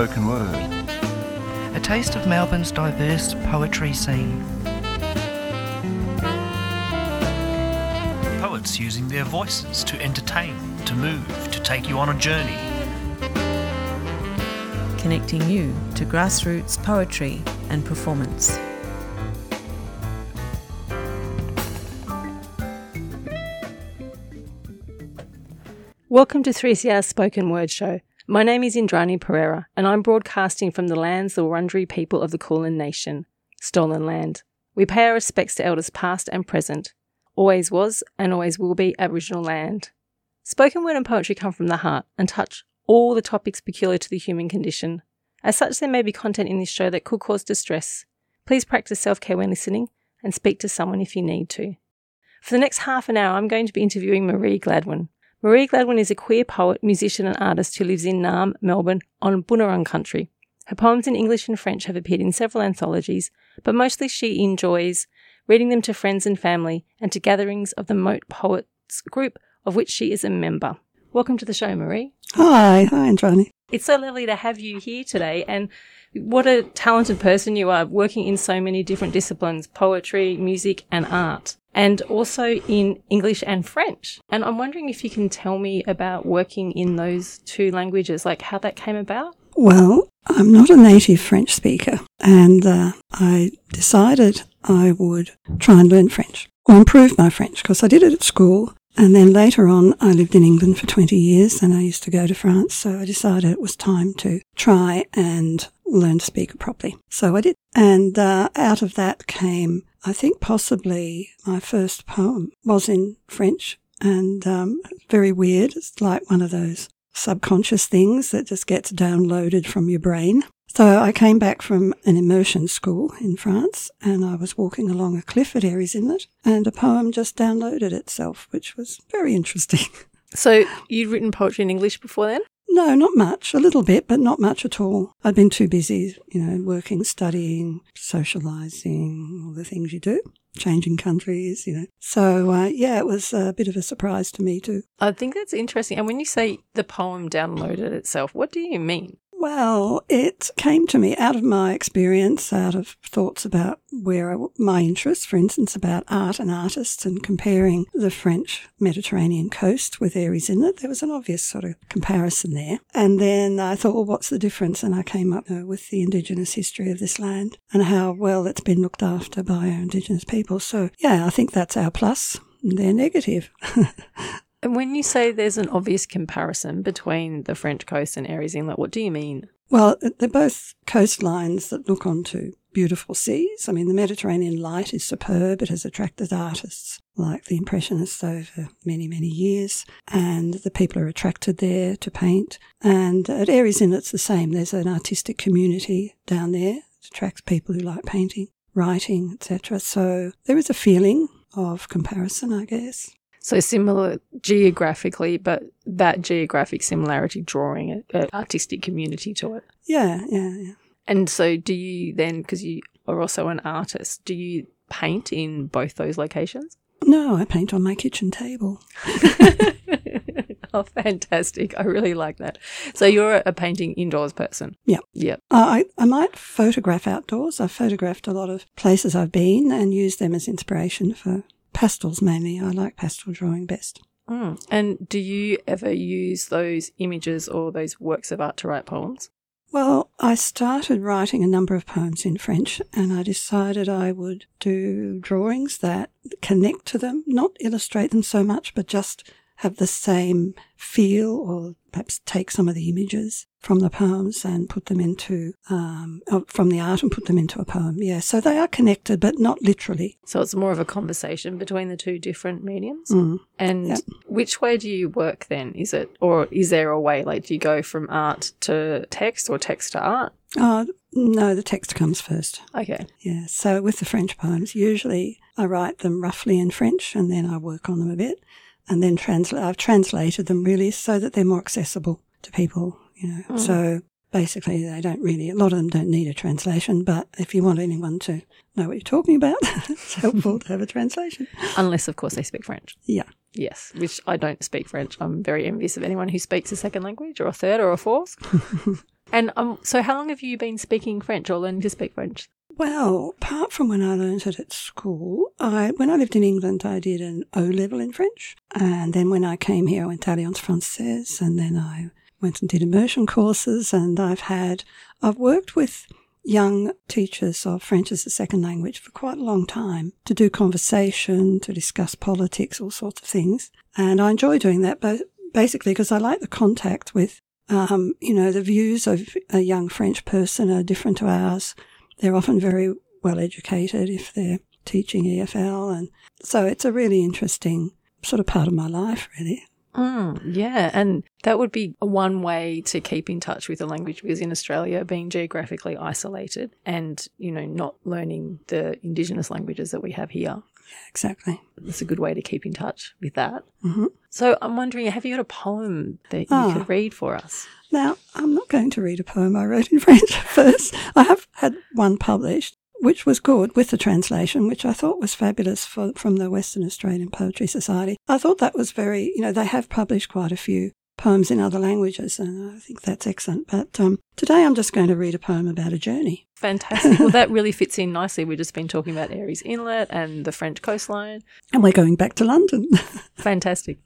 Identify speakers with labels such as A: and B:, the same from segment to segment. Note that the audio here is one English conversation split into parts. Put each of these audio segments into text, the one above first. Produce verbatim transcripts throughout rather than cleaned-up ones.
A: Spoken Word.
B: A taste of Melbourne's diverse poetry scene. Poets using their voices to entertain, to move, to take you on a journey.
C: Connecting you to grassroots poetry and performance.
D: Welcome to three C R's Spoken Word Show. My name is Indrani Pereira and I'm broadcasting from the lands the Wurundjeri people of the Kulin Nation, stolen land. We pay our respects to elders past and present, always was and always will be Aboriginal land. Spoken word and poetry come from the heart and touch all the topics peculiar to the human condition. As such, there may be content in this show that could cause distress. Please practice self-care when listening and speak to someone if you need to. For the next half an hour, I'm going to be interviewing Marie Gladwin. Marie Gladwin is a queer poet, musician and artist who lives in Naarm, Melbourne, on Boonwurrung country. Her poems in English and French have appeared in several anthologies, but mostly she enjoys reading them to friends and family and to gatherings of the Moat Poets group, of which she is a member. Welcome to the show, Marie.
E: Hi, hi, Andrani.
D: It's so lovely to have you here today, and what a talented person you are, working in so many different disciplines, poetry, music and art, and also in English and French. And I'm wondering if you can tell me about working in those two languages, like how that came about?
E: Well, I'm not a native French speaker, and uh, I decided I would try and learn French, or improve my French, because I did it at school. And then later on, I lived in England for twenty years and I used to go to France. So I decided it was time to try and learn to speak it properly. So I did. And uh, out of that came, I think possibly my first poem was in French, and um, very weird. It's like one of those subconscious things that just gets downloaded from your brain. So I came back from an immersion school in France and I was walking along a cliff at Aries Inlet and a poem just downloaded itself, which was very interesting.
D: So you'd written poetry in English before then?
E: No, not much. A little bit, but not much at all. I'd been too busy, you know, working, studying, socialising, all the things you do, changing countries, you know. So, uh, yeah, it was a bit of a surprise to me too.
D: I think that's interesting. And when you say the poem downloaded itself, what do you mean?
E: Well, it came to me out of my experience, out of thoughts about where I, my interests, for instance, about art and artists and comparing the French Mediterranean coast with Aries Inlet. There was an obvious sort of comparison there. And then I thought, well, what's the difference? And I came up uh, with the Indigenous history of this land and how well it's been looked after by our Indigenous people. So, yeah, I think that's our plus. They're negative.
D: And when you say there's an obvious comparison between the French coast and Aries Inlet, what do you mean?
E: Well, they're both coastlines that look onto beautiful seas. I mean, the Mediterranean light is superb. It has attracted artists like the Impressionists over many, many years, and the people are attracted there to paint. And at Aries Inlet, it's the same. There's an artistic community down there. It attracts people who like painting, writing, et cetera. So there is a feeling of comparison, I guess.
D: So similar geographically, but that geographic similarity drawing an artistic community to it.
E: Yeah, yeah, yeah.
D: And so do you then, because you are also an artist, do you paint in both those locations?
E: No, I paint on my kitchen table.
D: Oh, fantastic. I really like that. So you're a painting indoors person?
E: Yeah.
D: Yeah.
E: Uh, I, I might photograph outdoors. I've photographed a lot of places I've been and used them as inspiration for pastels mainly. I like pastel drawing best.
D: Mm. And do you ever use those images or those works of art to write poems?
E: Well, I started writing a number of poems in French and I decided I would do drawings that connect to them, not illustrate them so much, but just have the same feel, or perhaps take some of the images from the poems and put them into, um, from the art and put them into a poem. Yeah, so they are connected, but not literally.
D: So it's more of a conversation between the two different mediums?
E: Mm.
D: And
E: yep.
D: Which way do you work then? Is it, or is there a way, like do you go from art to text or text to art?
E: Oh, no, the text comes first.
D: Okay.
E: Yeah, so with the French poems, usually I write them roughly in French and then I work on them a bit. And then transla- I've translated them really so that they're more accessible to people, you know. Mm. So basically they don't really, a lot of them don't need a translation, but if you want anyone to know what you're talking about, it's helpful to have a translation.
D: Unless, of course, they speak French.
E: Yeah.
D: Yes, which I don't speak French. I'm very envious of anyone who speaks a second language or a third or a fourth. And um, so how long have you been speaking French or learning to speak French?
E: Well, apart from when I learnt it at school, I when I lived in England, I did an O-level in French. And then when I came here, I went to Alliance Française, and then I went and did immersion courses. And I've had, I've worked with young teachers of French as a second language for quite a long time to do conversation, to discuss politics, all sorts of things. And I enjoy doing that, but basically because I like the contact with, um, you know, the views of a young French person are different to ours. They're often very well educated if they're teaching E F L. And so it's a really interesting sort of part of my life, really.
D: Mm, yeah, and that would be one way to keep in touch with the language, because in Australia, being geographically isolated and, you know, not learning the Indigenous languages that we have here.
E: Yeah, exactly.
D: It's a good way to keep in touch with that.
E: Mm-hmm.
D: So I'm wondering, have you got a poem that you
E: Oh.
D: could read for us?
E: Now, I'm not going to read a poem I wrote in French first. I have had one published, which was good with the translation, which I thought was fabulous for, from the Western Australian Poetry Society. I thought that was very, you know, they have published quite a few poems in other languages, and I think that's excellent. But um, today I'm just going to read a poem about a journey.
D: Fantastic. Well, that really fits in nicely. We've just been talking about Aries Inlet and the French coastline.
E: And we're going back to London.
D: Fantastic.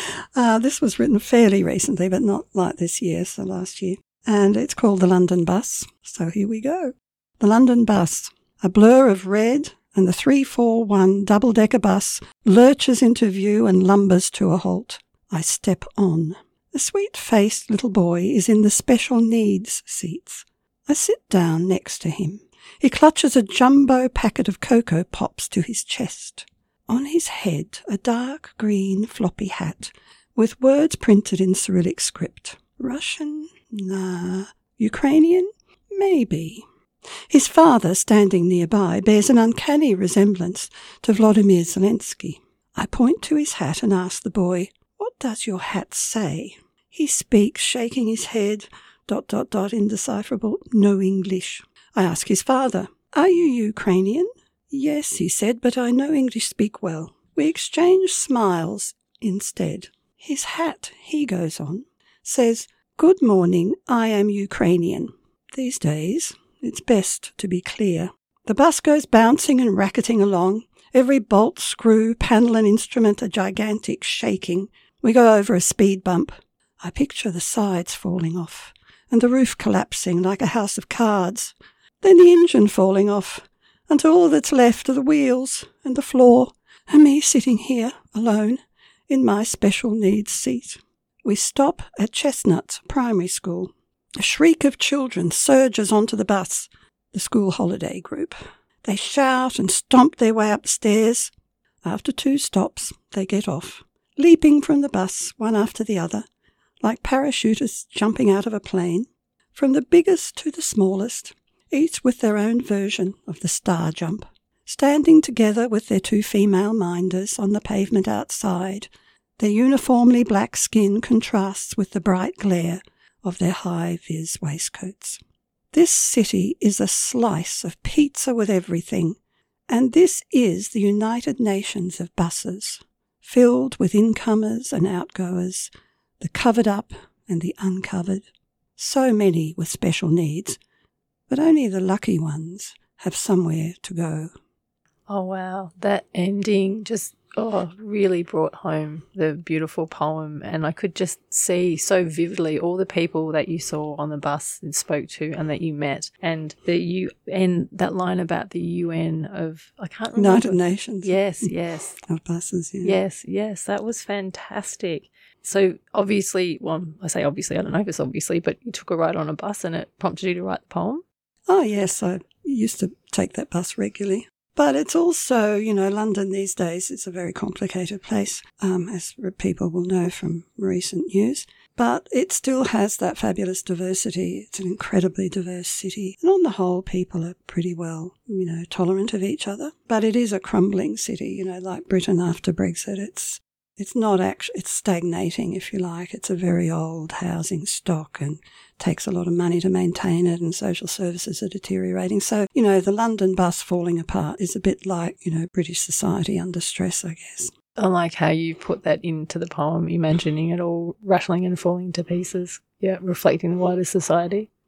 E: Uh, this was written fairly recently, but not like this year, so last year. And it's called The London Bus. So here we go. The London Bus. A blur of red, and the three four one double-decker bus lurches into view and lumbers to a halt. I step on. A sweet-faced little boy is in the special needs seats. I sit down next to him. He clutches a jumbo packet of Cocoa Pops to his chest. On his head, a dark green floppy hat with words printed in Cyrillic script. Russian? Nah. Ukrainian? Maybe. His father, standing nearby, bears an uncanny resemblance to Vladimir Zelensky. I point to his hat and ask the boy, "What does your hat say?" He speaks, shaking his head, dot, dot, dot, indecipherable, no English. I ask his father, "Are you Ukrainian?" "Yes," he said, "but I know English speak well." We exchange smiles instead. His hat, he goes on, says, "Good morning, I am Ukrainian." These days, it's best to be clear. The bus goes bouncing and racketing along. Every bolt, screw, panel and instrument are gigantic, shaking. We go over a speed bump. I picture the sides falling off and the roof collapsing like a house of cards. Then the engine falling off until all that's left are the wheels and the floor and me sitting here alone in my special needs seat. We stop at Chestnuts Primary School. A shriek of children surges onto the bus, the school holiday group. They shout and stomp their way up the stairs. After two stops, they get off, leaping from the bus one after the other, like parachutists jumping out of a plane, from the biggest to the smallest, each with their own version of the star jump, standing together with their two female minders on the pavement outside. Their uniformly black skin contrasts with the bright glare of their high-vis waistcoats. This city is a slice of pizza with everything, and this is the United Nations of buses, filled with incomers and outgoers, the covered up and the uncovered. So many with special needs, but only the lucky ones have somewhere to go.
D: Oh, wow. That ending just oh, really brought home the beautiful poem, and I could just see so vividly all the people that you saw on the bus and spoke to and that you met, and the you and that line about the U N of I can't remember.
E: United Nations.
D: Yes, yes.
E: Of buses, yeah.
D: Yes, yes. That was fantastic. So obviously, well, I say obviously, I don't know if it's obviously, but you took a ride on a bus and it prompted you to write the poem?
E: Oh, yes. I used to take that bus regularly. But it's also, you know, London these days is a very complicated place, um, as people will know from recent news. But it still has that fabulous diversity. It's an incredibly diverse city. And on the whole, people are pretty well, you know, tolerant of each other. But it is a crumbling city, you know, like Britain after Brexit. It's it's not actually, it's stagnating, if you like. It's a very old housing stock and takes a lot of money to maintain it, and social services are deteriorating. So, you know, the London bus falling apart is a bit like, you know, British society under stress, I guess.
D: I like how you put that into the poem, imagining it all rattling and falling to pieces. Yeah, reflecting the wider society.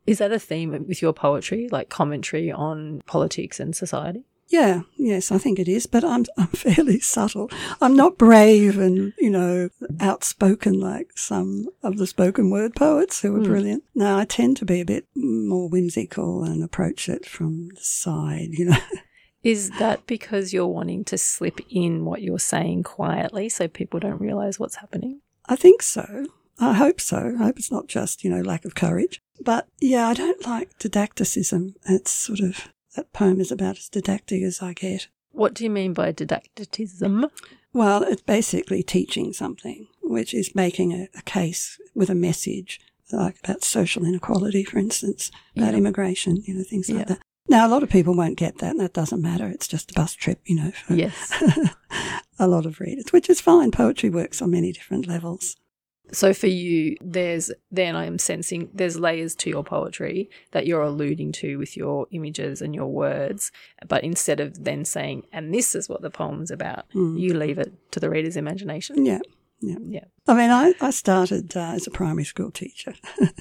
D: Is that a theme with your poetry, like commentary on politics and society?
E: Yeah, yes, I think it is, but I'm I'm fairly subtle. I'm not brave and, you know, outspoken like some of the spoken word poets who are mm. brilliant. No, I tend to be a bit more whimsical and approach it from the side, you know.
D: Is that because you're wanting to slip in what you're saying quietly so people don't realise what's happening?
E: I think so. I hope so. I hope it's not just, you know, lack of courage. But, yeah, I don't like didacticism. It's sort of... That poem is about as didactic as I get.
D: What do you mean by didacticism?
E: Well, it's basically teaching something, which is making a, a case with a message, like about social inequality, for instance, about yeah. immigration, you know, things like yeah. that. Now, a lot of people won't get that, and that doesn't matter. It's just a bus trip, you know, for
D: yes.
E: a lot of readers, which is fine. Poetry works on many different levels.
D: So for you, there's then I am sensing there's layers to your poetry that you're alluding to with your images and your words, but instead of then saying, and this is what the poem's about, mm. you leave it to the reader's imagination.
E: Yeah, yeah.
D: yeah.
E: I mean, I, I started uh, as a primary school teacher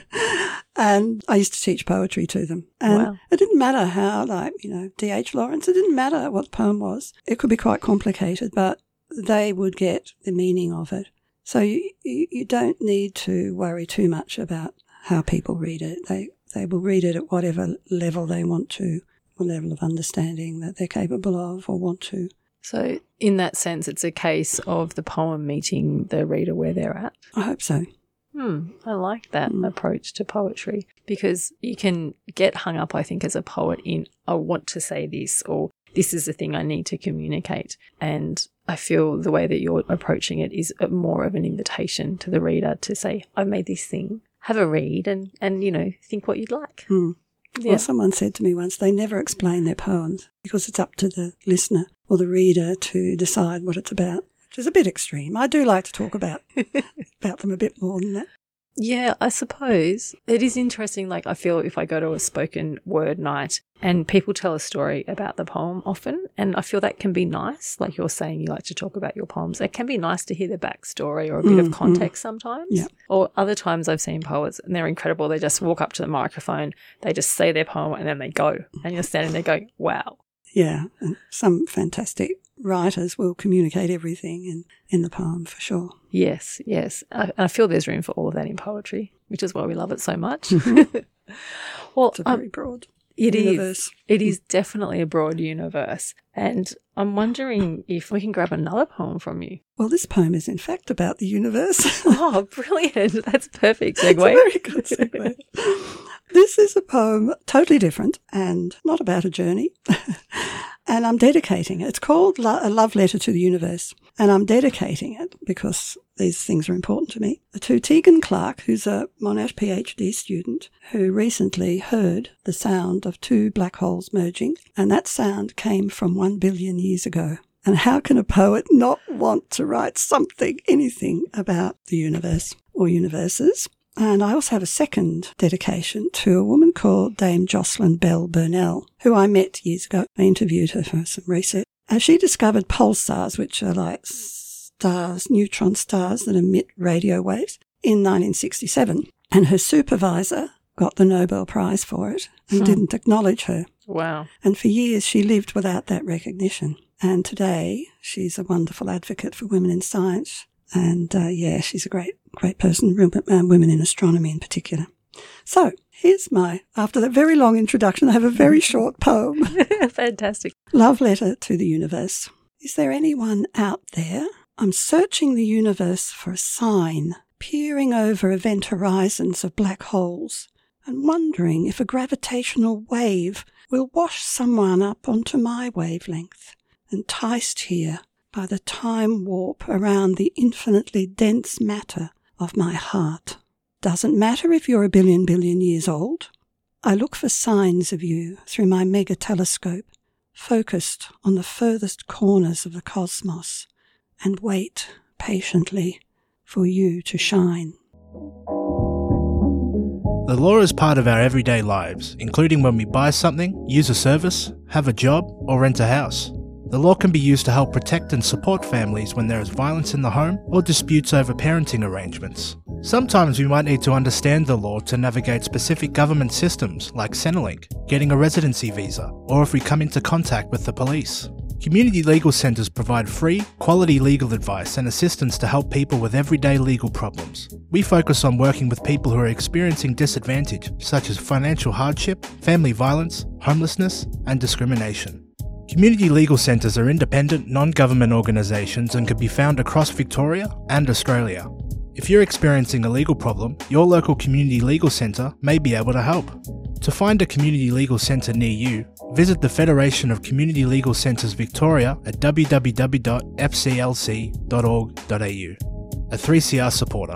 E: and I used to teach poetry to them. And
D: wow.
E: it didn't matter how, like, you know, D H Lawrence, it didn't matter what the poem was. It could be quite complicated, but they would get the meaning of it. So you, you don't need to worry too much about how people read it. They they will read it at whatever level they want to, or level of understanding that they're capable of or want to.
D: So in that sense, it's a case of the poem meeting the reader where they're at?
E: I hope so.
D: Hmm, I like that
E: mm.
D: approach to poetry, because you can get hung up, I think, as a poet in, I want to say this, or this is the thing I need to communicate. And I feel the way that you're approaching it is more of an invitation to the reader to say, I've made this thing, have a read and, and you know, think what you'd like.
E: Mm.
D: Yeah.
E: Well, someone said to me once, they never explain their poems because it's up to the listener or the reader to decide what it's about, which is a bit extreme. I do like to talk about, about them a bit more than that.
D: Yeah, I suppose. It is interesting, like I feel if I go to a spoken word night and people tell a story about the poem often, and I feel that can be nice, like you're saying you like to talk about your poems. It can be nice to hear the backstory or a bit
E: mm,
D: of context
E: mm.
D: sometimes.
E: Yeah.
D: Or other times I've seen poets and they're incredible. They just walk up to the microphone, they just say their poem and then they go. And you're standing there going, wow.
E: Yeah, and some fantastic writers will communicate everything in, in the poem for sure.
D: Yes, yes. I, I feel there's room for all of that in poetry, which is why we love it so much. Well,
E: it's a very
D: um,
E: broad
D: it
E: universe.
D: Is. It is definitely a broad universe. And I'm wondering if we can grab another poem from you.
E: Well, this poem is in fact about the universe.
D: Oh, brilliant. That's a perfect segue.
E: It's a very good segue. This is a poem totally different and not about a journey. And I'm dedicating it. It's called Lo- A Love Letter to the Universe. And I'm dedicating it because these things are important to me. To Tegan Clark, who's a Monash PhD student who recently heard the sound of two black holes merging. And that sound came from one billion years ago. And how can a poet not want to write something, anything about the universe or universes? And I also have a second dedication to a woman called Dame Jocelyn Bell Burnell, who I met years ago. I interviewed her for some research. And she discovered pulsars, which are like stars, neutron stars that emit radio waves, in nineteen sixty-seven. And her supervisor got the Nobel Prize for it and hmm. didn't acknowledge her.
D: Wow.
E: And for years she lived without that recognition. And today she's a wonderful advocate for women in science. And, uh, yeah, she's a great, great person, women in astronomy in particular. So here's my, after that very long introduction, I have a very short poem.
D: Fantastic.
E: Love Letter to the Universe. Is there anyone out there? I'm searching the universe for a sign, peering over event horizons of black holes and wondering if a gravitational wave will wash someone up onto my wavelength, enticed here by the time warp around the infinitely dense matter of my heart. Doesn't matter if you're a billion billion years old. I look for signs of you through my mega telescope, focused on the furthest corners of the cosmos, and wait patiently for you to shine.
B: The law is part of our everyday lives, including when we buy something, use a service, have a job, or rent a house. The law can be used to help protect and support families when there is violence in the home or disputes over parenting arrangements. Sometimes we might need to understand the law to navigate specific government systems like Centrelink, getting a residency visa, or if we come into contact with the police. Community legal centres provide free, quality legal advice and assistance to help people with everyday legal problems. We focus on working with people who are experiencing disadvantage, such as financial hardship, family violence, homelessness, and discrimination. Community legal centres are independent, non-government organisations and can be found across Victoria and Australia. If you're experiencing a legal problem, your local community legal centre may be able to help. To find a community legal centre near you, visit the Federation of Community Legal Centres Victoria at w w w dot f c l c dot org dot a u. A three C R supporter.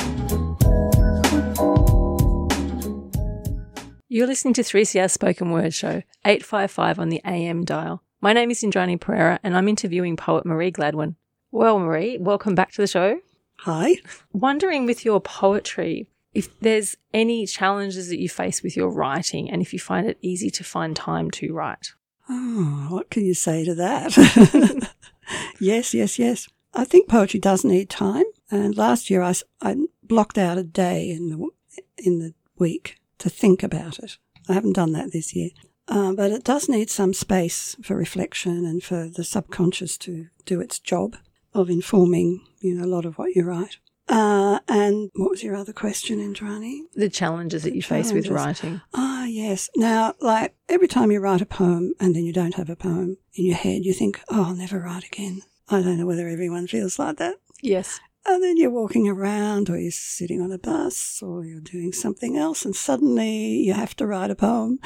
D: You're listening to three C R Spoken Word Show, eight fifty-five on the A M dial. My name is Indrani Pereira and I'm interviewing poet Marie Gladwin. Well, Marie, welcome back to the show.
E: Hi.
D: Wondering with your poetry, if there's any challenges that you face with your writing and if you find it easy to find time to write.
E: Oh, what can you say to that? Yes, yes, yes. I think poetry does need time. And last year I, I blocked out a day in the, in the week to think about it. I haven't done that this year. Uh, but it does need some space for reflection and for the subconscious to do its job of informing, you know, a lot of what you write. Uh, and what was your other question, Indrani?
D: The challenges that you
E: Challenges.
D: face with writing.
E: Ah, yes. Now, like every time you write a poem and then you don't have a poem in your head, you think, oh, I'll never write again. I don't know whether everyone feels like that.
D: Yes.
E: And then you're walking around or you're sitting on a bus or you're doing something else and suddenly you have to write a poem.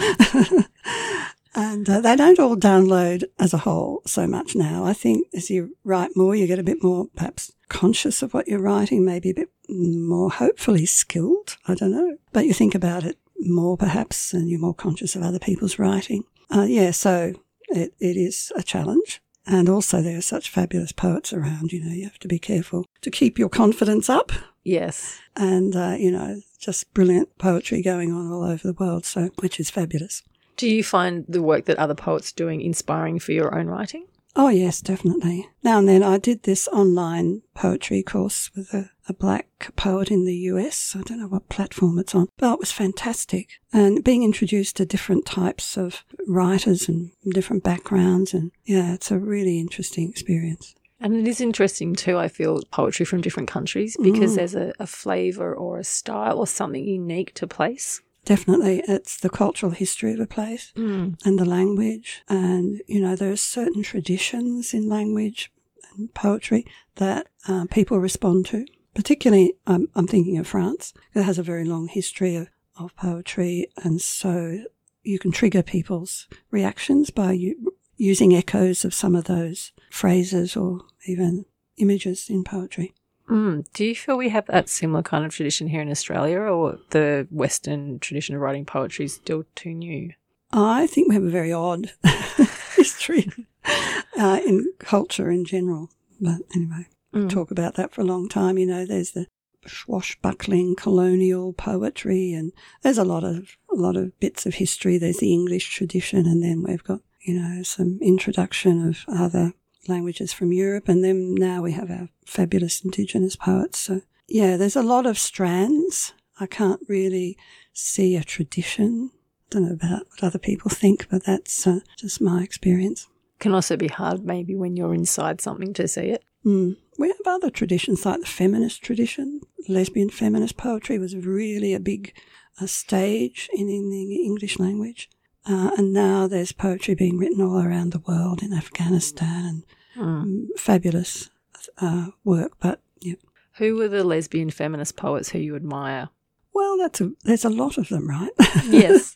E: And uh, they don't all download as a whole so much now. I think as you write more, you get a bit more perhaps conscious of what you're writing, maybe a bit more hopefully skilled. I don't know. But you think about it more perhaps and you're more conscious of other people's writing. Uh, yeah, so it, it is a challenge. And also there are such fabulous poets around, you know, you have to be careful to keep your confidence up.
D: Yes.
E: And, uh, you know, just brilliant poetry going on all over the world, so which is fabulous.
D: Do you find the work that other poets are doing inspiring for your own writing?
E: Oh, yes, definitely. Now and then I did this online poetry course with a, a black poet in the U S. I don't know what platform it's on, but it was fantastic. And being introduced to different types of writers and different backgrounds. And yeah, it's a really interesting experience.
D: And it is interesting too, I feel, poetry from different countries because
E: Mm.
D: there's a, a flavour or a style or something unique to place.
E: Definitely, it's the cultural history of a place
D: Mm.
E: and the language. And, you know, there are certain traditions in language and poetry that uh, people respond to. Particularly, um, I'm thinking of France. It has a very long history of, of poetry. And so you can trigger people's reactions by u- using echoes of some of those phrases or even images in poetry.
D: Mm. Do you feel we have that similar kind of tradition here in Australia, or the Western tradition of writing poetry is still too new?
E: I think we have a very odd history uh, in culture in general. But anyway,
D: Mm.
E: we'll talk about that for a long time. You know, there's the swashbuckling colonial poetry, and there's a lot of a lot of bits of history. There's the English tradition, and then we've got, you know, some introduction of other languages from Europe, and then now we have our fabulous Indigenous poets. So, yeah, there's a lot of strands. I can't really see a tradition. I don't know about what other people think, but that's uh, just my experience.
D: Can also be hard maybe when you're inside something to see it.
E: Mm. We have other traditions like the feminist tradition. Lesbian feminist poetry was really a big uh, stage in, in the English language. Uh, and now there's poetry being written all around the world in Afghanistan and
D: Mm.
E: um, fabulous uh, work. But yeah,
D: Who were the lesbian feminist poets who you admire?
E: well, that's a, there's a lot of them, right?
D: Yes.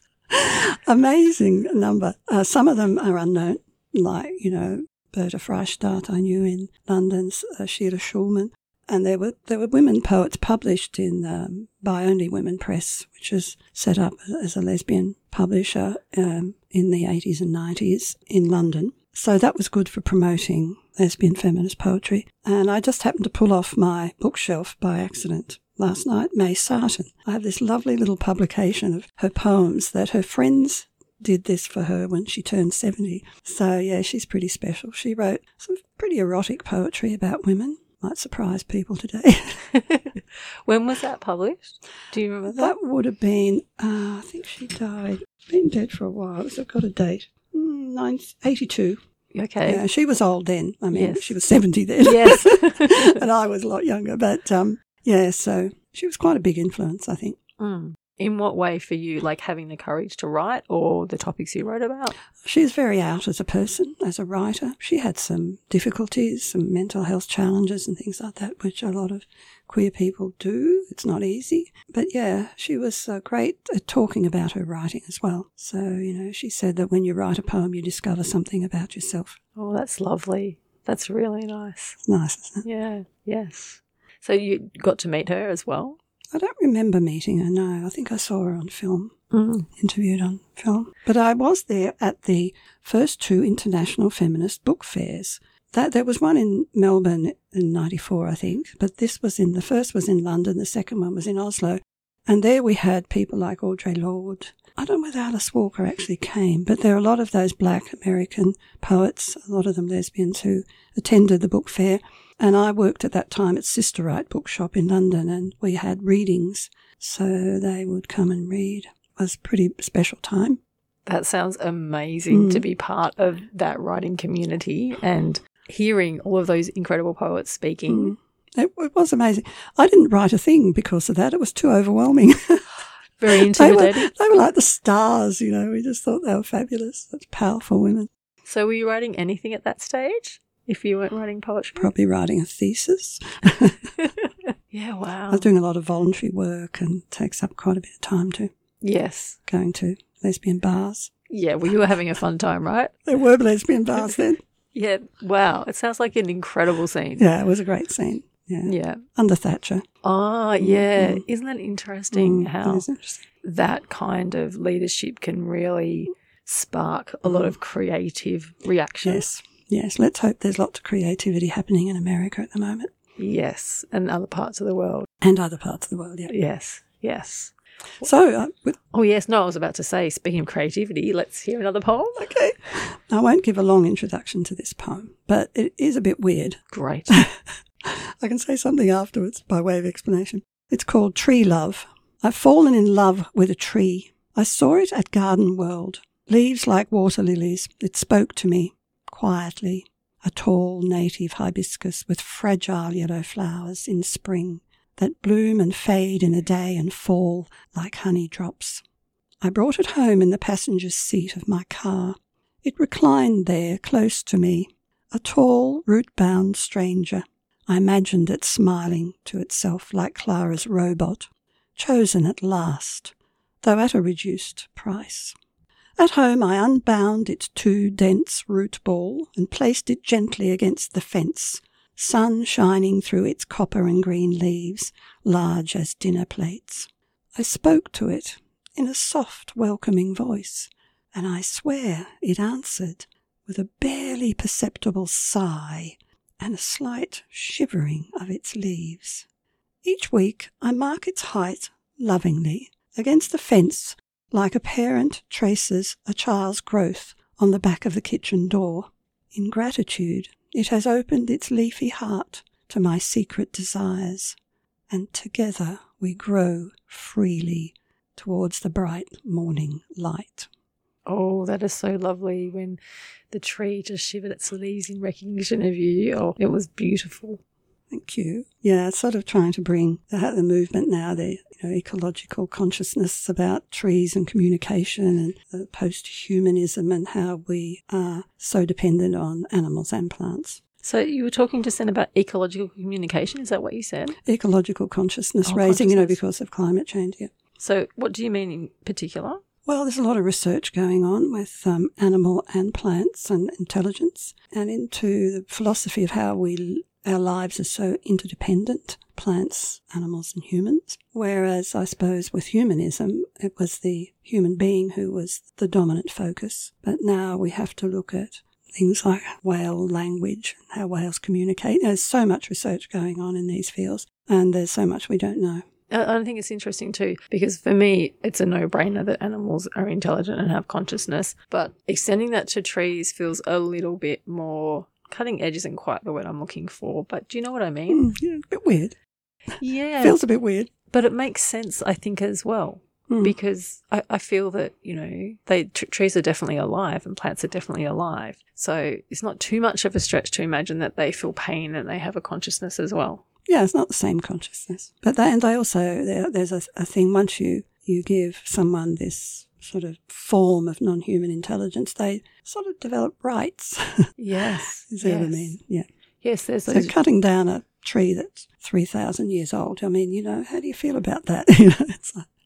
E: Amazing number. Uh, some of them are unknown, like, you know, Berta Freistadt I knew in London, uh, Sheila Schulman. And there were there were women poets published in um, By Only Women Press, which was set up as a lesbian publisher um, in the eighties and nineties in London. So that was good for promoting lesbian feminist poetry. And I just happened to pull off my bookshelf by accident last night, May Sarton. I have this lovely little publication of her poems that her friends did this for her when she turned seventy. So, yeah, she's pretty special. She wrote some pretty erotic poetry about women. might surprise people today.
D: When was that published? Do you remember that?
E: That would have been, uh, I think she died, been dead for a while, so I've got a date, mm, nine, eighty-two.
D: Okay.
E: Yeah, she was old then. I mean,
D: Yes.
E: she was seventy then.
D: Yes.
E: And I was a lot younger. But, um, yeah, so she was quite a big influence, I think.
D: Mm. In what way for you, like having the courage to write or the topics you wrote about?
E: She's very out as a person, as a writer. She had some difficulties, some mental health challenges and things like that, which a lot of queer people do. It's not easy. But, yeah, she was uh, great at talking about her writing as well. So, you know, she said that when you write a poem, you discover something about yourself.
D: Oh, that's lovely. That's really nice.
E: It's nice, isn't it?
D: Yeah, yes. So you got to meet her as well?
E: I don't remember meeting her, no. I think I saw her on film,
D: Mm.
E: interviewed on film. But I was there at the first two international feminist book fairs. That there was one in Melbourne in ninety-four, I think, but this was in, the first was in London, the second one was in Oslo. And there we had people like Audre Lorde. I don't know whether Alice Walker actually came, but there are a lot of those black American poets, a lot of them lesbians, who attended the book fair. And I worked at that time at Sister Wright Bookshop in London, and we had readings, so they would come and read. It was a pretty special time.
D: That sounds amazing
E: Mm.
D: to be part of that writing community and hearing all of those incredible poets speaking.
E: Mm. It, it was amazing. I didn't write a thing because of that. It was too overwhelming.
D: Very
E: they,
D: intimidating.
E: were, they were like the stars, you know. We just thought they were fabulous. Such powerful women.
D: So were you writing anything at that stage if you weren't writing poetry?
E: Probably writing a thesis.
D: Yeah, wow.
E: I was doing a lot of voluntary work, and it takes up quite a bit of time too.
D: Yes.
E: Going to lesbian bars.
D: Yeah, well, you were having a fun time, right?
E: There were lesbian bars then.
D: Yeah, wow. It sounds like an incredible scene.
E: Yeah, it was a great scene. Yeah.
D: Yeah.
E: Under Thatcher.
D: Oh, yeah.
E: Mm.
D: Isn't that interesting
E: Mm,
D: how
E: that is interesting.
D: that kind of leadership can really spark a lot of creative reaction?
E: Yes, yes. Let's hope there's lots of creativity happening in America at the moment.
D: Yes, and other parts of the world.
E: And other parts of the world, yeah.
D: Yes, yes.
E: So, uh, with,
D: Oh, yes, no, I was about to say, speaking of creativity, let's hear another poem.
E: okay. I won't give a long introduction to this poem, but it is a bit weird.
D: Great.
E: I can say something afterwards by way of explanation. It's called Tree Love. I've fallen in love with a tree. I saw it at Garden World. Leaves like water lilies. It spoke to me, quietly. A tall native hibiscus with fragile yellow flowers in spring that bloom and fade in a day and fall like honey drops. I brought it home in the passenger's seat of my car. It reclined there close to me, a tall, root-bound stranger. I imagined it smiling to itself like Clara's robot, chosen at last, though at a reduced price. At home I unbound its too dense root ball and placed it gently against the fence, sun shining through its copper and green leaves, large as dinner plates. I spoke to it in a soft, welcoming voice, and I swear it answered with a barely perceptible sigh and a slight shivering of its leaves. Each week I mark its height lovingly against the fence like a parent traces a child's growth on the back of the kitchen door. In gratitude, it has opened its leafy heart to my secret desires, and together we grow freely towards the bright morning light.
D: Oh, that is so lovely when the tree just shivered its leaves in recognition of you. Oh, it was beautiful.
E: Thank you. Yeah, it's sort of trying to bring the, the movement now, the you know, ecological consciousness about trees and communication and the post-humanism and how we are so dependent on animals and plants.
D: So you were talking just then about ecological communication. Is that what you said?
E: Ecological consciousness
D: Oh,
E: raising, you know,
D: consciousness.
E: because of climate change, yeah.
D: So what do you mean in particular?
E: Well, there's a lot of research going on with um, animal and plants and intelligence, and into the philosophy of how we our lives are so interdependent, plants, animals and humans. Whereas I suppose with humanism, it was the human being who was the dominant focus. But now we have to look at things like whale language and how whales communicate. There's so much research going on in these fields, and there's so much we don't know.
D: I I think it's interesting too, because for me, it's a no-brainer that animals are intelligent and have consciousness, but extending that to trees feels a little bit more cutting edge isn't quite the word I'm looking for, but do you know what I mean?
E: Mm, yeah, a bit weird.
D: Yeah.
E: Feels a bit weird.
D: But it makes sense, I think, as well, mm. because I, I feel that, you know, they t- trees are definitely alive and plants are definitely alive. So it's not too much of a stretch to imagine that they feel pain and they have a consciousness as well.
E: Yeah, it's not the same consciousness. But they, and they also, there's a, a thing, once you, you give someone this sort of form of non-human intelligence, they sort of develop rights.
D: Yes.
E: Is that
D: yes.
E: what I mean? Yeah.
D: Yes, there's
E: So
D: those.
E: cutting down a tree that's three thousand years old, I mean, you know, how do you feel about that? You know, it's like,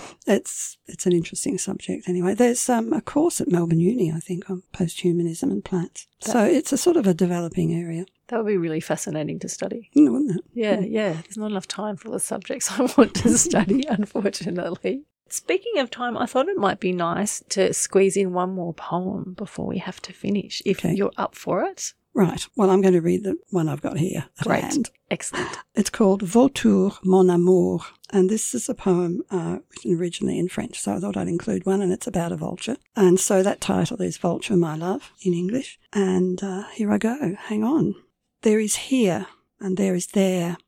E: it's, it's an interesting subject anyway. There's um, a course at Melbourne Uni, I think, on posthumanism and plants. That, so it's a sort of a developing area.
D: That would be really fascinating to study.
E: Mm, wouldn't it?
D: Yeah,
E: Mm.
D: yeah. There's not enough time for the subjects I want to study, unfortunately. Speaking of time, I thought it might be nice to squeeze in one more poem before we have to finish, if
E: Okay.
D: you're up for it.
E: Right. Well, I'm going to read the one I've got here at
D: Great.
E: hand.
D: Excellent.
E: It's called Vautour, mon amour, and this is a poem uh, written originally in French, so I thought I'd include one, and it's about a vulture. And so that title is Vulture, My Love, in English. And uh, here I go. Hang on. There is here, and there is there,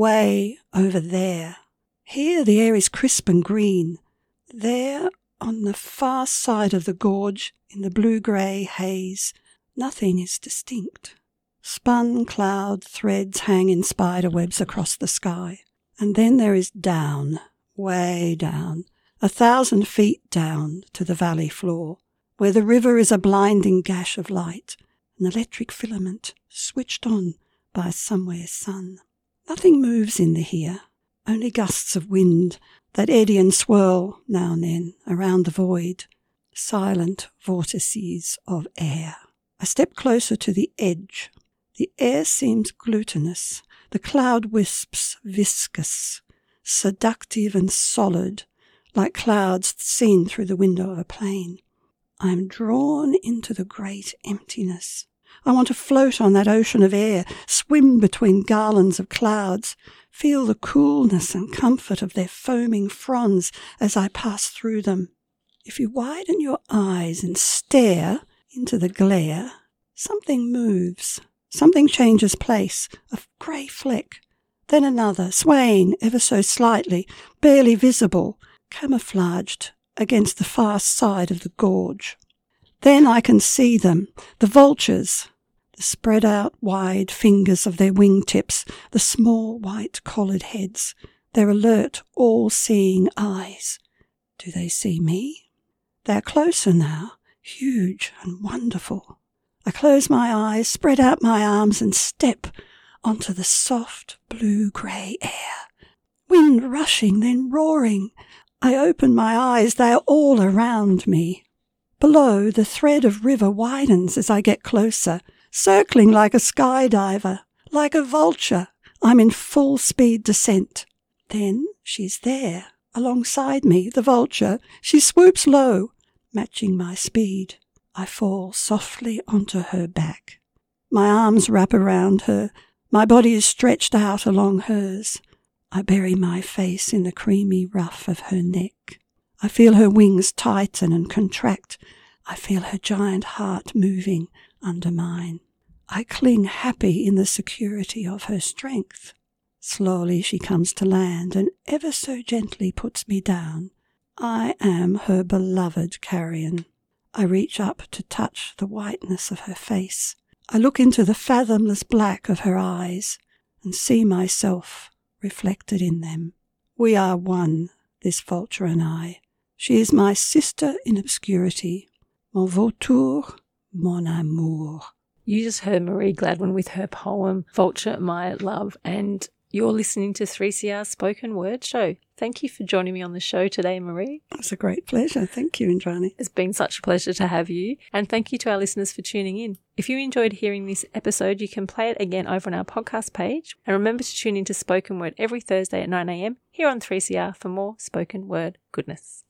E: way over there. Here the air is crisp and green. There, on the far side of the gorge, in the blue-grey haze, nothing is distinct. Spun cloud threads hang in spider webs across the sky. And then there is down, way down, a thousand feet down to the valley floor, where the river is a blinding gash of light, an electric filament switched on by a somewhere sun. Nothing moves in the here, only gusts of wind that eddy and swirl now and then around the void, silent vortices of air. I step closer to the edge. The air seems glutinous, the cloud wisps viscous, seductive and solid, like clouds seen through the window of a plane. I am drawn into the great emptiness. I want to float on that ocean of air, swim between garlands of clouds, feel the coolness and comfort of their foaming fronds as I pass through them. If you widen your eyes and stare into the glare, something moves, something changes place, a grey fleck, then another, swaying ever so slightly, barely visible, camouflaged against the far side of the gorge. Then I can see them, the vultures, the spread out wide fingers of their wingtips, the small white collared heads, their alert, all-seeing eyes. Do they see me? They are closer now, huge and wonderful. I close my eyes, spread out my arms, and step onto the soft blue-grey air. Wind rushing, then roaring. I open my eyes, they are all around me. Below, the thread of river widens as I get closer, circling like a skydiver, like a vulture. I'm in full speed descent. Then she's there, alongside me, the vulture. She swoops low, matching my speed. I fall softly onto her back. My arms wrap around her. My body is stretched out along hers. I bury my face in the creamy ruff of her neck. I feel her wings tighten and contract. I feel her giant heart moving under mine. I cling happy in the security of her strength. Slowly she comes to land and ever so gently puts me down. I am her beloved carrion. I reach up to touch the whiteness of her face. I look into the fathomless black of her eyes and see myself reflected in them. We are one, this vulture and I. She is my sister in obscurity, mon vautour, mon amour.
D: You just heard Marie Gladwin with her poem, Vulture, My Love, and you're listening to three C R's Spoken Word Show. Thank you for joining me on the show today, Marie.
E: It's a great pleasure. Thank you, Indrani.
D: It's been such a pleasure to have you. And thank you to our listeners for tuning in. If you enjoyed hearing this episode, you can play it again over on our podcast page. And remember to tune into Spoken Word every Thursday at nine a.m. here on three C R for more spoken word goodness.